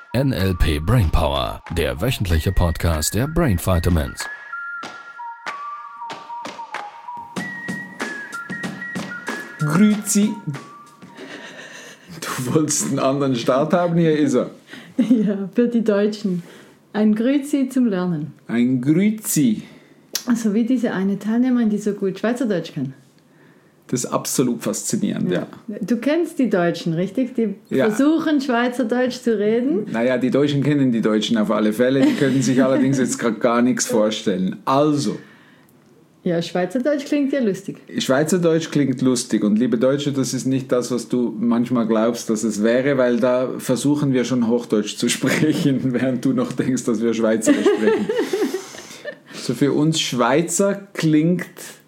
NLP Brainpower, der wöchentliche Podcast der Brain Vitamins. Grüezi. Du wolltest einen anderen Start haben, hier ist er. Ja, für die Deutschen. Ein Grüezi zum Lernen. Ein Grüezi. Also wie diese eine Teilnehmerin, die so gut Schweizerdeutsch kann. Das ist absolut faszinierend, ja. Du kennst die Deutschen, richtig? Die versuchen, Schweizerdeutsch zu reden. Naja, die Deutschen kennen die Deutschen auf alle Fälle. Die können sich allerdings jetzt gerade gar nichts vorstellen. Also. Ja, Schweizerdeutsch klingt ja lustig. Schweizerdeutsch klingt lustig. Und liebe Deutsche, das ist nicht das, was du manchmal glaubst, dass es wäre, weil da versuchen wir schon Hochdeutsch zu sprechen, während du noch denkst, dass wir Schweizerisch sprechen. So für uns Schweizer klingt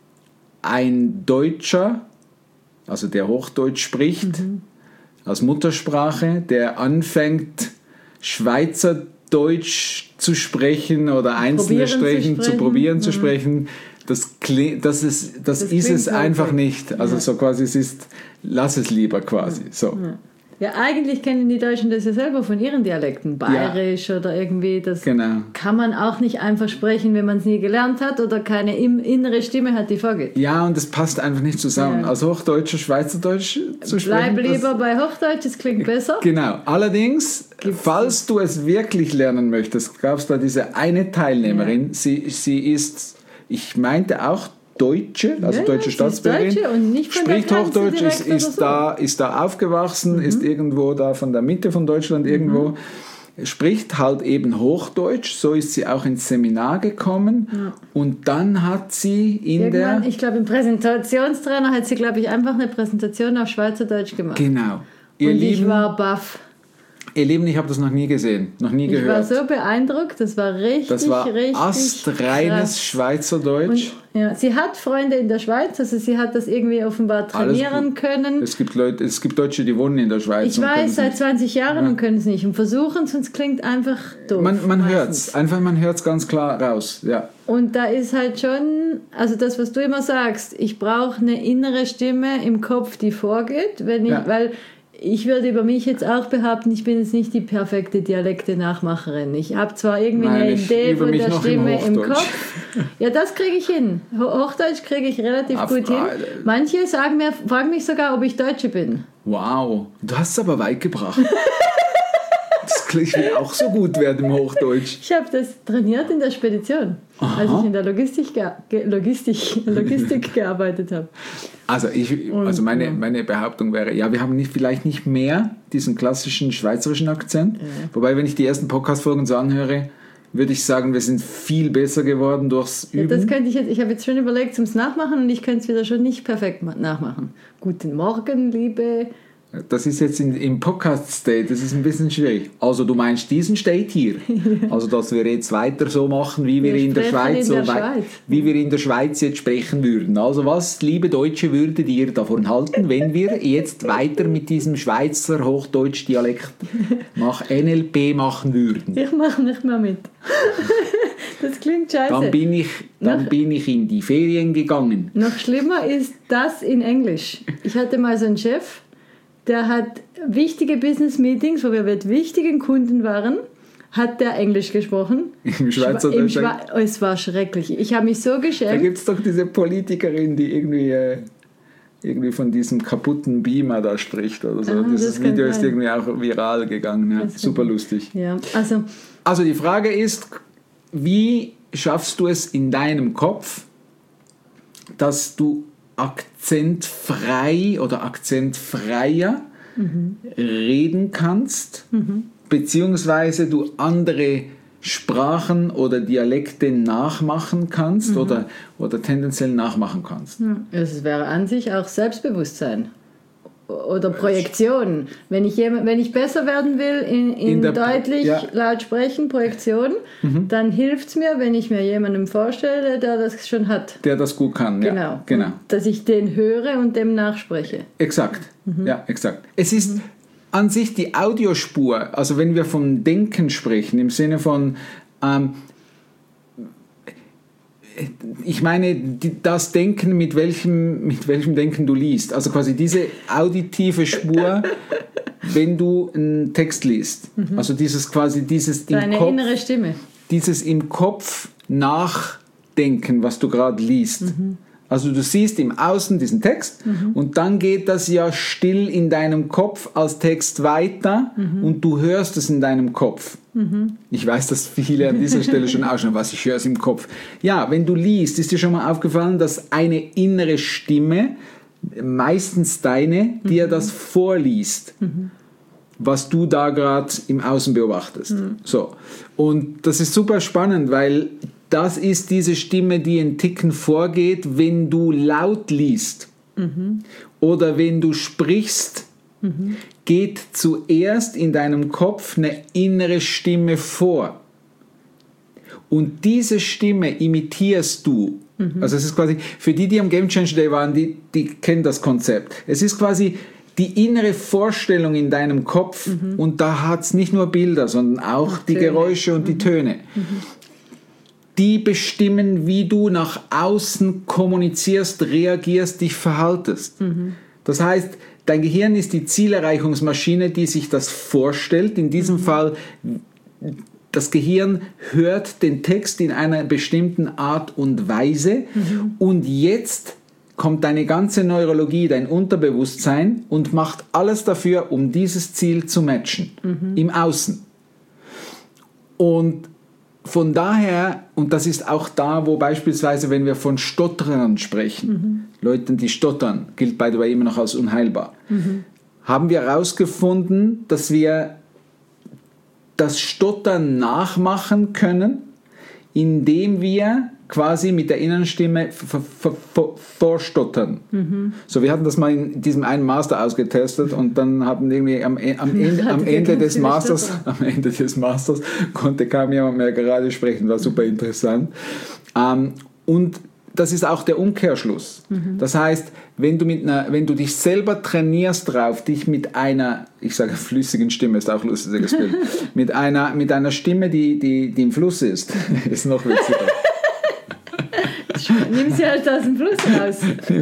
ein Deutscher, also der Hochdeutsch spricht, als Muttersprache, der anfängt Schweizerdeutsch zu sprechen oder einzelne Strechen zu probieren zu sprechen, das ist es einfach nicht. Also so quasi, es ist, lass es lieber quasi. So. Ja, eigentlich kennen die Deutschen das ja selber von ihren Dialekten. Bayerisch oder irgendwie, das kann man auch nicht einfach sprechen, wenn man es nie gelernt hat oder keine innere Stimme hat, die vorgeht. Ja, und das passt einfach nicht zusammen. Als Hochdeutscher Schweizerdeutsch zu sprechen. Bleib lieber bei Hochdeutsch, es klingt besser. Genau. Allerdings, falls du es wirklich lernen möchtest, gab es da diese eine Teilnehmerin, sie ist, ich meinte auch Deutsche, also deutsche Staatsbürgerin, spricht Hochdeutsch, ist da aufgewachsen, ist irgendwo da von der Mitte von Deutschland irgendwo, spricht halt eben Hochdeutsch, so ist sie auch ins Seminar gekommen und dann hat sie ich glaube im Präsentationstrainer hat sie, glaube ich, einfach eine Präsentation auf Schweizerdeutsch gemacht. Genau. Ich war baff. Ihr Lieben, ich habe das noch nie gesehen, noch nie gehört. Ich war so beeindruckt, das war richtig astreines Schweizerdeutsch. Und, sie hat Freunde in der Schweiz, also sie hat das irgendwie offenbar trainieren können. Es gibt Deutsche, die wohnen in der Schweiz. Ich weiß, seit 20 Jahren und können es nicht und versuchen es, und es klingt einfach doof. Man hört es, man hört es ganz klar raus, ja. Und da ist halt schon, also das, was du immer sagst, ich brauche eine innere Stimme im Kopf, die vorgeht, weil ich würde über mich jetzt auch behaupten, ich bin jetzt nicht die perfekte Dialekte-Nachmacherin. Ich habe zwar irgendwie eine Idee von der Stimme im Kopf. Ja, das kriege ich hin. Hochdeutsch kriege ich relativ gut hin. Manche fragen mich sogar, ob ich Deutsche bin. Wow, du hast es aber weit gebracht. Ich will auch so gut werden im Hochdeutsch. Ich habe das trainiert in der Spedition, als ich in der Logistik gearbeitet habe. Also meine Behauptung wäre, wir haben vielleicht nicht mehr diesen klassischen schweizerischen Akzent. Wobei, wenn ich die ersten Podcast-Folgen so anhöre, würde ich sagen, wir sind viel besser geworden durchs Üben. Das könnte ich habe jetzt schon überlegt zum Nachmachen und ich könnte es wieder schon nicht perfekt nachmachen. Guten Morgen, liebe... Das ist jetzt im Podcast-State, das ist ein bisschen schwierig. Also du meinst diesen State hier? Also dass wir jetzt weiter so machen, wie wir in der Schweiz jetzt sprechen würden. Also was, liebe Deutsche, würdet ihr davon halten, wenn wir jetzt weiter mit diesem Schweizer Hochdeutsch-Dialekt NLP machen würden? Ich mache nicht mehr mit. Das klingt scheiße. Dann bin ich in die Ferien gegangen. Noch schlimmer ist das in Englisch. Ich hatte mal so einen Chef, der hat wichtige Business-Meetings, wo wir mit wichtigen Kunden waren, hat der Englisch gesprochen. Im Schweizerdeutsch? Es war schrecklich. Ich habe mich so geschämt. Da gibt es doch diese Politikerin, die irgendwie von diesem kaputten Beamer da spricht oder so. Dieses Video ist irgendwie auch viral gegangen. Ja. Super lustig. Ja, also die Frage ist, wie schaffst du es in deinem Kopf, dass du akzentfrei oder akzentfreier reden kannst, beziehungsweise du andere Sprachen oder Dialekte nachmachen kannst oder tendenziell nachmachen kannst. Es wäre an sich auch Selbstbewusstsein oder Projektion. Wenn ich besser werden will in deutlich laut sprechen, Projektion, dann hilft es mir, wenn ich mir jemandem vorstelle, der das schon hat. Der das gut kann, genau. Dass ich den höre und dem nachspreche. Exakt, ja, exakt. Es ist an sich die Audiospur, also wenn wir von Denken sprechen, im Sinne von ich meine, das Denken, mit welchem Denken du liest. Also quasi diese auditive Spur wenn du einen Text liest, also dieses Deine innere Stimme. Dieses im Kopf nachdenken, was du gerade liest. Also du siehst im Außen diesen Text und dann geht das ja still in deinem Kopf als Text weiter und du hörst es in deinem Kopf. Ich weiß, dass viele an dieser Stelle schon ausschauen, was ich höre es im Kopf. Ja, wenn du liest, ist dir schon mal aufgefallen, dass eine innere Stimme, meistens deine, dir das vorliest, was du da gerade im Außen beobachtest. So. Und das ist super spannend, weil das ist diese Stimme, die einen Ticken vorgeht, wenn du laut liest oder wenn du sprichst, geht zuerst in deinem Kopf eine innere Stimme vor. Und diese Stimme imitierst du. Also es ist quasi, für die am Game Changer Day waren, die kennen das Konzept. Es ist quasi die innere Vorstellung in deinem Kopf und da hat es nicht nur Bilder, sondern auch die Geräusche und die Töne. Die bestimmen, wie du nach außen kommunizierst, reagierst, dich verhaltest. Das heißt, dein Gehirn ist die Zielerreichungsmaschine, die sich das vorstellt. In diesem Fall, das Gehirn hört den Text in einer bestimmten Art und Weise und jetzt kommt deine ganze Neurologie, dein Unterbewusstsein und macht alles dafür, um dieses Ziel zu matchen, im Außen. Und von daher, und das ist auch da, wo beispielsweise, wenn wir von Stotterern sprechen, Leuten, die stottern, gilt by the way immer noch als unheilbar, haben wir herausgefunden, dass wir das Stottern nachmachen können, indem wir quasi mit der inneren Stimme vorstottern. So, wir hatten das mal in diesem einen Master ausgetestet und dann haben irgendwie am Ende des Masters konnte kaum jemand mehr gerade sprechen, war super interessant. Und das ist auch der Umkehrschluss. Das heißt, wenn du dich selber trainierst drauf, dich mit einer, ich sage flüssigen Stimme, ist auch ein lustiges Bild, mit einer Stimme, die im Fluss ist noch witziger. Nimm sie halt aus dem Fluss raus.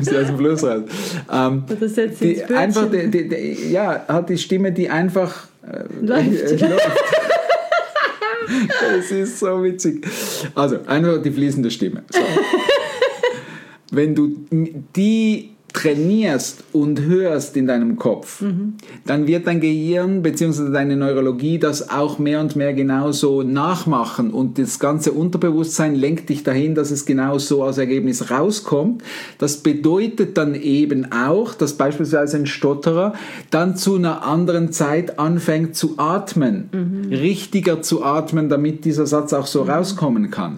Oder setz sie ins Bötchen. Einfach hat die Stimme, die einfach läuft. Das ist so witzig. Also, einfach die fließende Stimme. So. Wenn du die trainierst und hörst in deinem Kopf, dann wird dein Gehirn bzw. deine Neurologie das auch mehr und mehr genauso nachmachen und das ganze Unterbewusstsein lenkt dich dahin, dass es genau so als Ergebnis rauskommt. Das bedeutet dann eben auch, dass beispielsweise ein Stotterer dann zu einer anderen Zeit anfängt zu atmen, richtiger zu atmen, damit dieser Satz auch so rauskommen kann.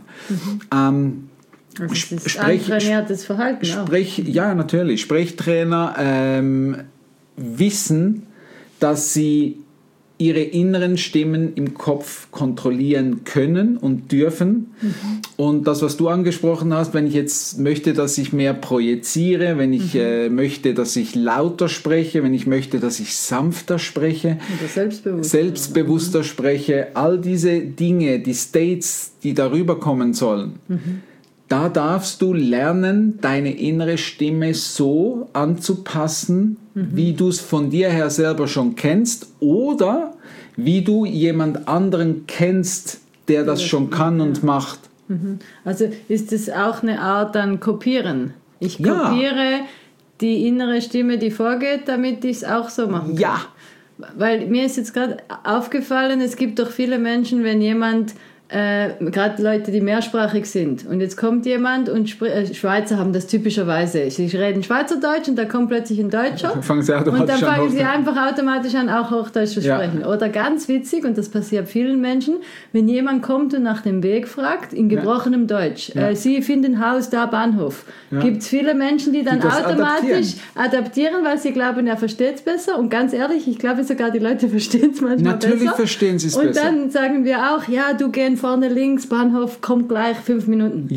Also es ist antrainiertes Verhalten auch. Ja, natürlich. Sprechtrainer wissen, dass sie ihre inneren Stimmen im Kopf kontrollieren können und dürfen. Und das, was du angesprochen hast, wenn ich jetzt möchte, dass ich mehr projiziere, wenn ich möchte, dass ich lauter spreche, wenn ich möchte, dass ich sanfter spreche, oder selbstbewusster spreche, all diese Dinge, die States, die darüber kommen sollen, da darfst du lernen, deine innere Stimme so anzupassen, wie du es von dir her selber schon kennst oder wie du jemand anderen kennst, der das schon kann und macht. Also ist es auch eine Art dann Kopieren? Ich kopiere die innere Stimme, die vorgeht, damit ich es auch so machen kann. Ja. Weil mir ist jetzt gerade aufgefallen, es gibt doch viele Menschen, wenn jemand gerade Leute, die mehrsprachig sind. Und jetzt kommt jemand und Schweizer haben das typischerweise. Sie reden Schweizerdeutsch und da kommt plötzlich ein Deutscher. Und dann fangen sie einfach automatisch an, auch Hochdeutsch zu sprechen. Oder ganz witzig, und das passiert vielen Menschen, wenn jemand kommt und nach dem Weg fragt, in gebrochenem Deutsch. Sie finden Haus, da Bahnhof. Gibt es viele Menschen, die dann automatisch adaptieren, weil sie glauben, er versteht es besser. Und ganz ehrlich, ich glaube sogar, die Leute verstehen es manchmal besser. Natürlich verstehen sie es besser. Und dann sagen wir auch, du gehst vorne links, Bahnhof, kommt gleich 5 Minuten. Ja,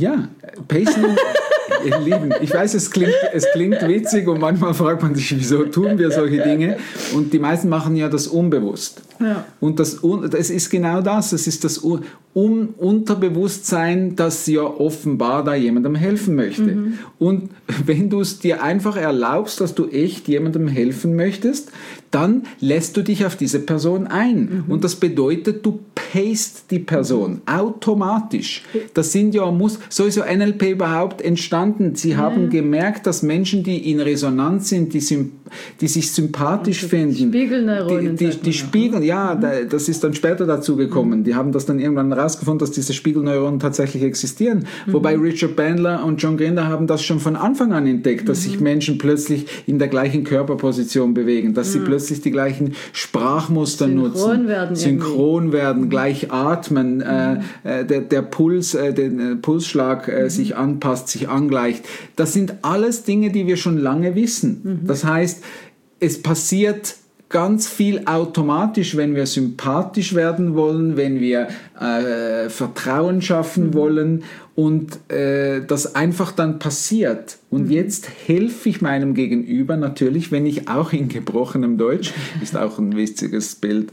Pacen, ihr Lieben, ich weiß, es klingt witzig und manchmal fragt man sich, wieso tun wir solche Dinge? Und die meisten machen ja das unbewusst. Ja. Und das ist genau das, es ist das Unterbewusstsein, das ja offenbar da jemandem helfen möchte. Und wenn du es dir einfach erlaubst, dass du echt jemandem helfen möchtest, dann lässt du dich auf diese Person ein. Und das bedeutet, du pacest die Person automatisch. Das sind ja, so ist ja NLP überhaupt entstanden. Sie haben gemerkt, dass Menschen, die in Resonanz sind, die sich sympathisch finden, Spiegelneuronen, die spiegeln, das ist dann später dazu gekommen. Die haben das dann irgendwann herausgefunden, dass diese Spiegelneuronen tatsächlich existieren. Wobei Richard Bandler und John Grinder haben das schon von Anfang an entdeckt, dass sich Menschen plötzlich in der gleichen Körperposition bewegen, dass sie plötzlich die gleichen Sprachmuster nutzen, synchron werden, gleich atmen, der Puls, den Pulsschlag sich anpasst, sich angleicht. Das sind alles Dinge, die wir schon lange wissen. Das heißt, es passiert ganz viel automatisch, wenn wir sympathisch werden wollen, wenn wir Vertrauen schaffen wollen und das einfach dann passiert. Und jetzt helfe ich meinem Gegenüber natürlich, wenn ich auch in gebrochenem Deutsch, ist auch ein witziges Bild.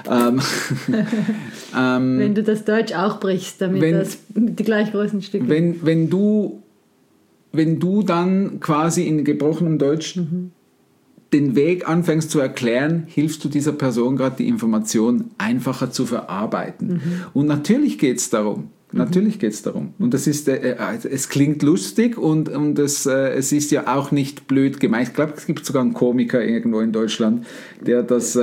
Wenn du das Deutsch auch brichst, damit das die gleich großen Stücke. Wenn du dann quasi in gebrochenem Deutsch den Weg anfängst zu erklären, hilfst du dieser Person gerade die Information einfacher zu verarbeiten. Und natürlich geht es darum. Und das ist, es klingt lustig und es ist ja auch nicht blöd gemeint. Ich glaube, es gibt sogar einen Komiker irgendwo in Deutschland, der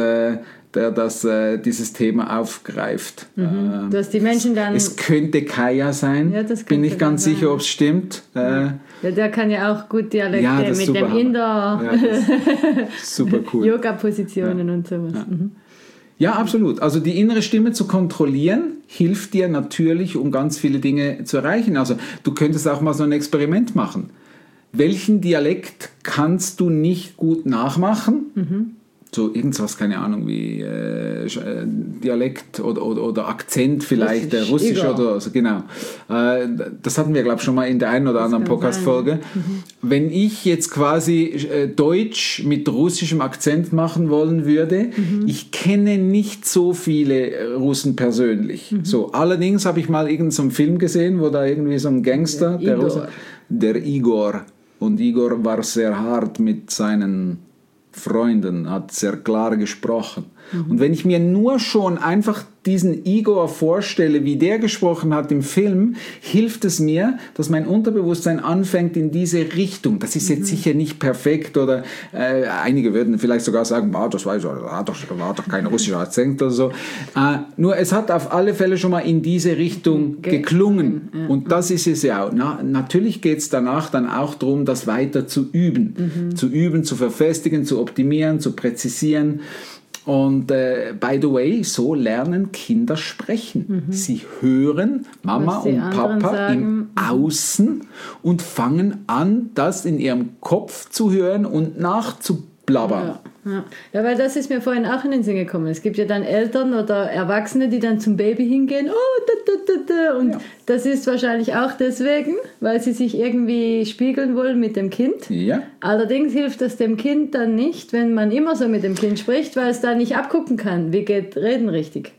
dieses Thema aufgreift. Dass die Menschen dann... Es könnte Kaya sein, bin ich ganz sicher, ob es stimmt. Ja, der kann ja auch gut Dialekte mit dem Inder, super cool. Yoga-Positionen und sowas. Ja, absolut. Also die innere Stimme zu kontrollieren, hilft dir natürlich, um ganz viele Dinge zu erreichen. Also du könntest auch mal so ein Experiment machen. Welchen Dialekt kannst du nicht gut nachmachen? So irgendwas, keine Ahnung, wie Dialekt oder Akzent vielleicht, Russisch oder so, genau. Das hatten wir, glaube ich, schon mal in der einen oder anderen Podcast-Folge. Wenn ich jetzt quasi Deutsch mit russischem Akzent machen wollen würde, ich kenne nicht so viele Russen persönlich. So, allerdings habe ich mal irgendeinen so einen Film gesehen, wo da irgendwie so ein Gangster, der Igor, und Igor war sehr hart mit seinen Freunden, hat sehr klar gesprochen. Und wenn ich mir nur schon einfach diesen Igor vorstelle, wie der gesprochen hat im Film, hilft es mir, dass mein Unterbewusstsein anfängt in diese Richtung. Das ist jetzt sicher nicht perfekt oder einige würden vielleicht sogar sagen, das war doch kein russischer Akzent oder so. Nur es hat auf alle Fälle schon mal in diese Richtung geklungen. Und das ist es ja auch. Natürlich geht es danach dann auch darum, das weiter zu üben. Zu üben, zu verfestigen, zu optimieren, zu präzisieren. Und by the way, so lernen Kinder sprechen. Sie hören Mama und Papa im Außen und fangen an, das in ihrem Kopf zu hören und nachzublabbern. Ja, weil das ist mir vorhin auch in den Sinn gekommen. Es gibt ja dann Eltern oder Erwachsene, die dann zum Baby hingehen, und das ist wahrscheinlich auch deswegen, weil sie sich irgendwie spiegeln wollen mit dem Kind. Ja. Allerdings hilft das dem Kind dann nicht, wenn man immer so mit dem Kind spricht, weil es da nicht abgucken kann, wie geht Reden richtig.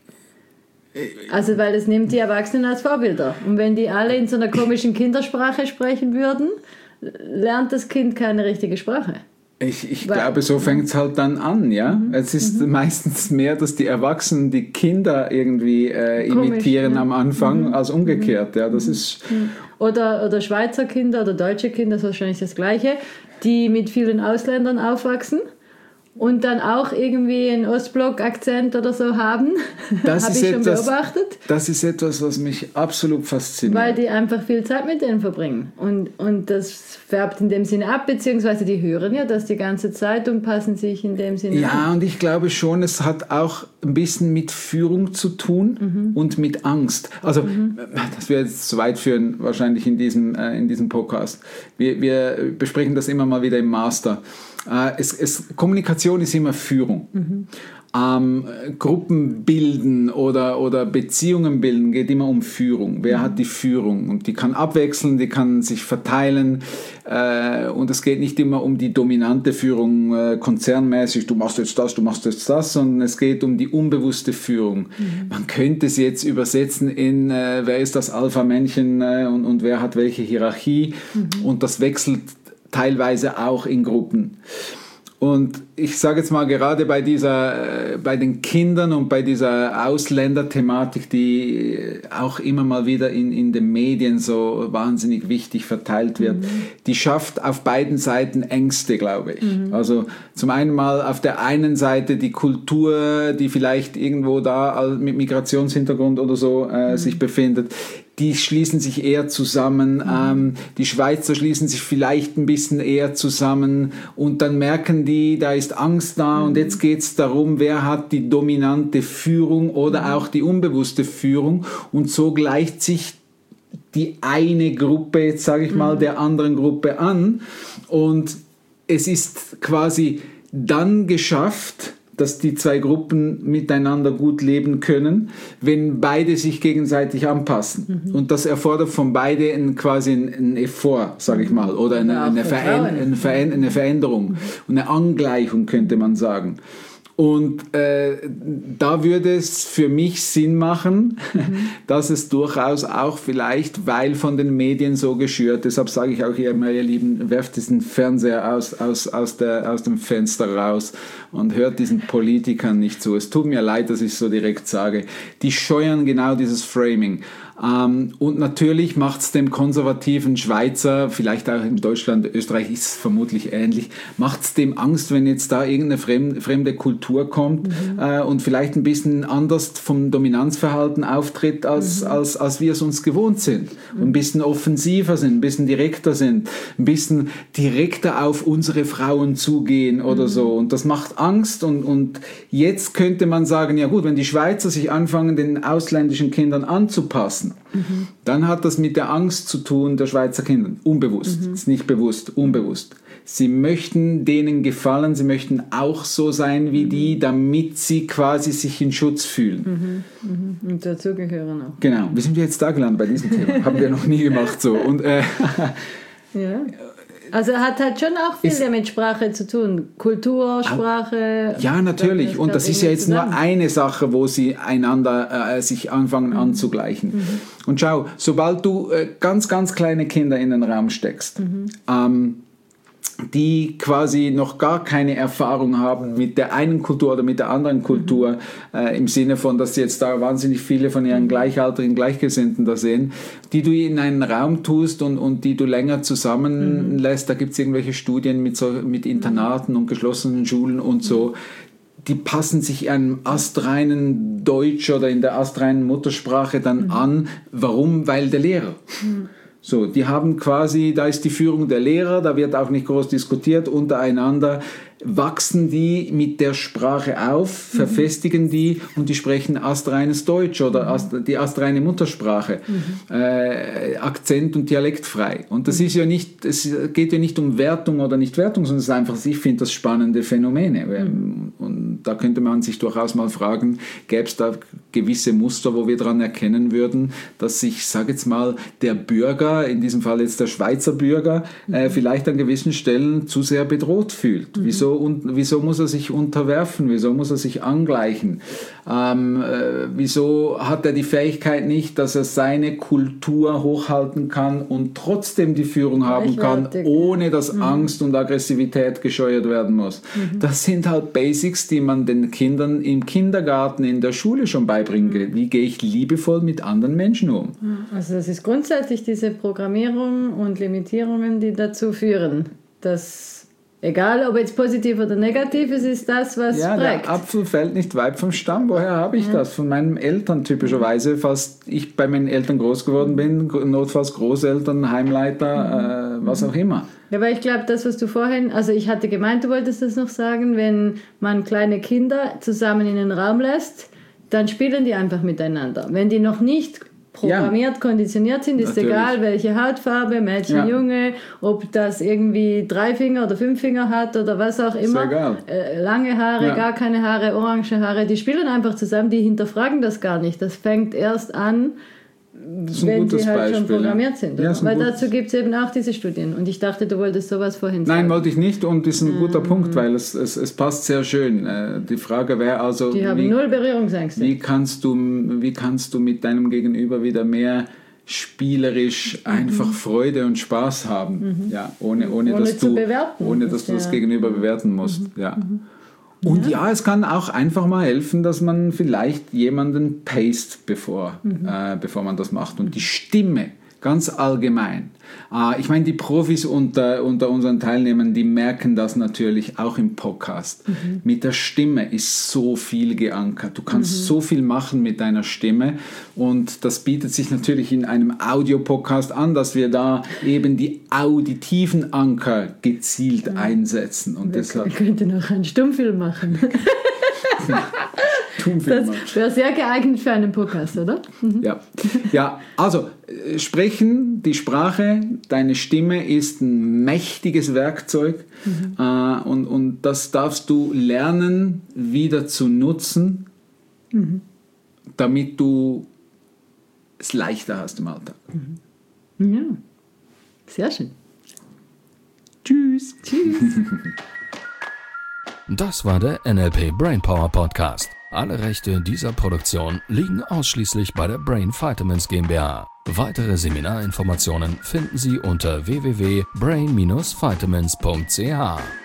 Also weil es nimmt die Erwachsenen als Vorbilder. Und wenn die alle in so einer komischen Kindersprache sprechen würden, lernt das Kind keine richtige Sprache. Ich glaube, so fängt es halt dann an, ja. Es ist meistens mehr, dass die Erwachsenen die Kinder irgendwie imitieren am Anfang, als umgekehrt, ja. Das ist... Oder Schweizer Kinder oder deutsche Kinder, das ist wahrscheinlich das Gleiche, die mit vielen Ausländern aufwachsen und dann auch irgendwie einen Ostblock-Akzent oder so haben. Habe ich schon beobachtet. Das ist etwas, was mich absolut fasziniert. Weil die einfach viel Zeit mit denen verbringen. Und das färbt in dem Sinne ab, beziehungsweise die hören ja das die ganze Zeit und passen sich in dem Sinne an. Ja, und ich glaube schon, es hat auch ein bisschen mit Führung zu tun und mit Angst. Also, das wird jetzt zu weit führen, wahrscheinlich in diesem Podcast. Wir besprechen das immer mal wieder im Master. Kommunikation ist immer Führung. Gruppen bilden oder Beziehungen bilden geht immer um Führung. Wer hat die Führung? Und die kann abwechseln, die kann sich verteilen. Und es geht nicht immer um die dominante Führung, konzernmäßig, du machst jetzt das, sondern es geht um die unbewusste Führung. Man könnte es jetzt übersetzen in, wer ist das Alpha-Männchen und wer hat welche Hierarchie. Und das wechselt teilweise auch in Gruppen. Und ich sage jetzt mal, gerade bei den Kindern und bei dieser Ausländerthematik, die auch immer mal wieder in den Medien so wahnsinnig wichtig verteilt wird, die schafft auf beiden Seiten Ängste, glaube ich. Also zum einen mal auf der einen Seite die Kultur, die vielleicht irgendwo da mit Migrationshintergrund oder so sich befindet, die schließen sich eher zusammen, die Schweizer schließen sich vielleicht ein bisschen eher zusammen und dann merken die, da ist Angst da und jetzt geht es darum, wer hat die dominante Führung oder auch die unbewusste Führung und so gleicht sich die eine Gruppe, jetzt sage ich mal, der anderen Gruppe an und es ist quasi dann geschafft, dass die zwei Gruppen miteinander gut leben können, wenn beide sich gegenseitig anpassen. Und das erfordert von beiden quasi einen Effort, sage ich mal, oder eine Veränderung, eine Angleichung, könnte man sagen. Und da würde es für mich Sinn machen, dass es durchaus auch vielleicht, weil von den Medien so geschürt, deshalb sage ich auch hier immer, ihr Lieben, werft diesen Fernseher aus dem Fenster raus und hört diesen Politikern nicht zu. Es tut mir leid, dass ich es so direkt sage. Die scheuern genau dieses Framing. Und natürlich macht es dem konservativen Schweizer, vielleicht auch in Deutschland, Österreich ist es vermutlich ähnlich, macht es dem Angst, wenn jetzt da irgendeine fremde Kultur kommt und vielleicht ein bisschen anders vom Dominanzverhalten auftritt, als wir es uns gewohnt sind. Und ein bisschen offensiver sind, ein bisschen direkter sind, ein bisschen direkter auf unsere Frauen zugehen oder so. Und das macht Angst und jetzt könnte man sagen, ja gut, wenn die Schweizer sich anfangen, den ausländischen Kindern anzupassen, dann hat das mit der Angst zu tun der Schweizer Kinder. Unbewusst, ist nicht bewusst, unbewusst. Sie möchten denen gefallen, sie möchten auch so sein wie die, damit sie quasi sich in Schutz fühlen. Und dazugehören auch. Genau, wie sind wir jetzt da gelandet bei diesem Thema? Haben wir noch nie gemacht so. Und, ja. Also hat halt schon auch viel mit Sprache zu tun. Kultur, Sprache. Ja, natürlich. Und das ist ja jetzt nur eine Sache, wo sie einander sich anfangen anzugleichen. Und schau, sobald du ganz, ganz kleine Kinder in den Raum steckst, die quasi noch gar keine Erfahrung haben mit der einen Kultur oder mit der anderen Kultur, im Sinne von, dass sie jetzt da wahnsinnig viele von ihren Gleichaltrigen, Gleichgesinnten da sehen, die du in einen Raum tust und die du länger zusammenlässt. Da gibt es irgendwelche Studien mit Internaten und geschlossenen Schulen und so. Die passen sich einem astreinen Deutsch oder in der astreinen Muttersprache dann an. Warum? Weil der Lehrer. So, die haben quasi, da ist die Führung der Lehrer, da wird auch nicht groß diskutiert, untereinander wachsen die mit der Sprache auf, verfestigen die und die sprechen astreines Deutsch oder die astreine Muttersprache, akzent- und dialektfrei. Und das ist ja nicht, es geht ja nicht um Wertung oder nicht Wertung, sondern es ist einfach, ich finde das spannende Phänomene. Und da könnte man sich durchaus mal fragen, gäbe es da gewisse Muster, wo wir daran erkennen würden, dass sich, sage jetzt mal, der Bürger, in diesem Fall jetzt der Schweizer Bürger, vielleicht an gewissen Stellen zu sehr bedroht fühlt. Wieso muss er sich unterwerfen? Wieso muss er sich angleichen? Wieso hat er die Fähigkeit nicht, dass er seine Kultur hochhalten kann und trotzdem die Führung haben kann, ohne dass Angst und Aggressivität gescheuert werden muss? Das sind halt Basics, die man den Kindern im Kindergarten, in der Schule schon beibringen will. Wie gehe ich liebevoll mit anderen Menschen um? Also das ist grundsätzlich diese Programmierung und Limitierungen, die dazu führen, dass egal, ob jetzt positiv oder negativ ist, ist das, was prägt. Der Apfel fällt nicht weit vom Stamm. Woher habe ich das? Von meinen Eltern typischerweise. Falls ich bei meinen Eltern groß geworden bin, notfalls Großeltern, Heimleiter, was auch immer. Ja, aber ich glaube, das, was du vorhin, also ich hatte gemeint, du wolltest das noch sagen, wenn man kleine Kinder zusammen in den Raum lässt, dann spielen die einfach miteinander. Wenn die noch nicht programmiert, konditioniert sind, ist Natürlich. egal, welche Hautfarbe, Mädchen, Junge, ob das irgendwie 3 Finger oder 5 Finger hat oder was auch immer. Ist egal. Lange Haare, gar keine Haare, orange Haare, die spielen einfach zusammen, die hinterfragen das gar nicht. Das fängt erst an, wenn sie halt schon programmiert sind. Ja, weil dazu gibt es eben auch diese Studien. Und ich dachte, du wolltest sowas vorhin sagen. Nein, wollte ich nicht und das ist ein guter Punkt, weil es passt sehr schön. Die Frage wäre also, die haben null Berührungsängste. Wie kannst du mit deinem Gegenüber wieder mehr spielerisch einfach Freude und Spaß haben, ja, ohne dass du das Gegenüber bewerten musst. Ja. Und es kann auch einfach mal helfen, dass man vielleicht jemanden paced, bevor man das macht. Und die Stimme, ganz allgemein. Ich meine, die Profis unter unseren Teilnehmern, die merken das natürlich auch im Podcast. Mit der Stimme ist so viel geankert. Du kannst so viel machen mit deiner Stimme. Und das bietet sich natürlich in einem Audiopodcast an, dass wir da eben die auditiven Anker gezielt einsetzen. Und deshalb könnte noch einen Stummfilm machen. Das wäre sehr geeignet für einen Podcast, oder? Ja, also sprechen, die Sprache, deine Stimme ist ein mächtiges Werkzeug und das darfst du lernen, wieder zu nutzen, damit du es leichter hast im Alltag. Ja, sehr schön. Tschüss. Das war der NLP Brainpower Podcast. Alle Rechte dieser Produktion liegen ausschließlich bei der Brain Vitamins GmbH. Weitere Seminarinformationen finden Sie unter www.brain-vitamins.ch.